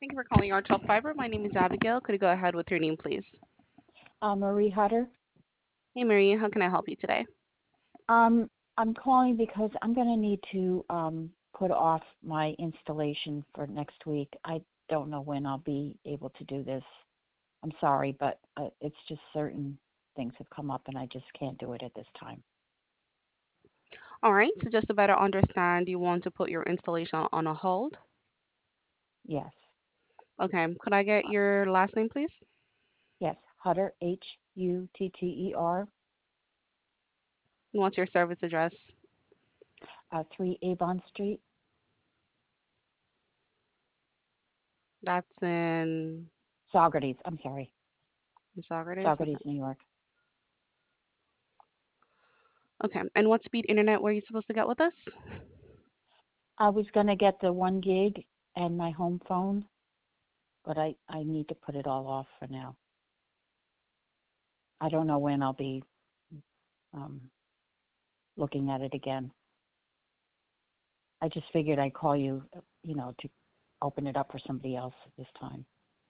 Thank you for calling Art Top Fiber. My name is Abigail. Could you go ahead with your name, please? Marie Hutter. Hey, Marie, how can I help you today? Um, I'm calling because I'm going to need to put off my installation for next week. I don't know when I'll be able to do this. I'm sorry, but it's just certain things have come up and I just can't do it at this time. All right, so just to better understand, you want to put your installation on a hold. Yes. Okay, could I get your last name, please? Yes. Hutter, Hutter, And what's your service address? 3 Avon Street, That's in Saugerties. I'm sorry. Saugerties. Okay. Saugerties, New York. Okay, and what speed internet were you supposed to get with us? I was going to get the 1 gig and my home phone, but I need to put it all off for now. I don't know when I'll be um, looking at it again. I just figured I'd call you, to open it up for somebody else this time.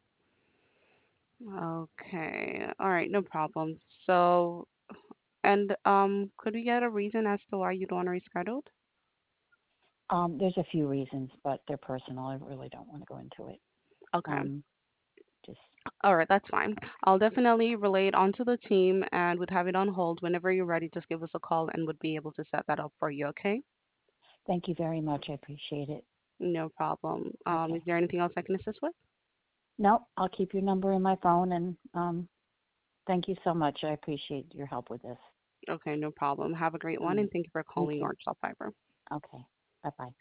Okay, all right, no problem. And could we get a reason as to why you don't want to reschedule? There's a few reasons, but they're personal. I really don't want to go into it. Okay. Um, just All right, that's fine. I'll definitely relay it onto the team and would have it on hold. Whenever you're ready, just give us a call and would be able to set that up for you, okay? Thank you very much. I appreciate it. No problem. Is Okay. there anything else I can assist with? No, I'll keep your number in my phone, and thank you so much. I appreciate your help with this. Okay, no problem. Have a great All one and right. thank you for You calling too. Arch Fiber. Okay. Bye bye.